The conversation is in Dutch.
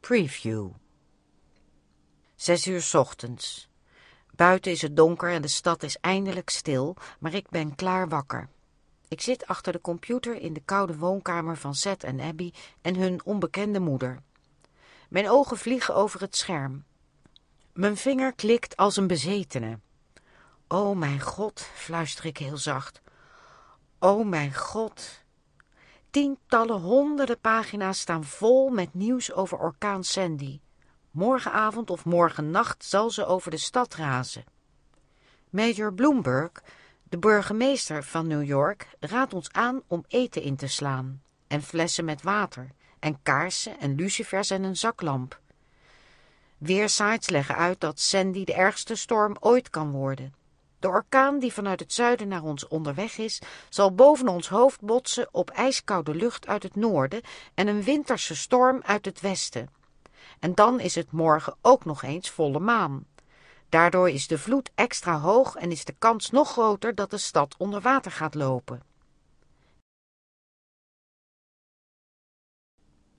Preview. 6 uur 's ochtends. Buiten is het donker en de stad is eindelijk stil, maar ik ben klaar wakker. Ik zit achter de computer in de koude woonkamer van Seth en Abby en hun onbekende moeder. Mijn ogen vliegen over het scherm. Mijn vinger klikt als een bezetene. O mijn God, fluister ik heel zacht. O mijn God. Tientallen, honderden pagina's staan vol met nieuws over orkaan Sandy. Morgenavond of morgennacht zal ze over de stad razen. Major Bloomberg, de burgemeester van New York, raadt ons aan om eten in te slaan. En flessen met water. En kaarsen en lucifers en een zaklamp. Weersites leggen uit dat Sandy de ergste storm ooit kan worden. De orkaan die vanuit het zuiden naar ons onderweg is, zal boven ons hoofd botsen op ijskoude lucht uit het noorden en een winterse storm uit het westen. En dan is het morgen ook nog eens volle maan. Daardoor is de vloed extra hoog en is de kans nog groter dat de stad onder water gaat lopen.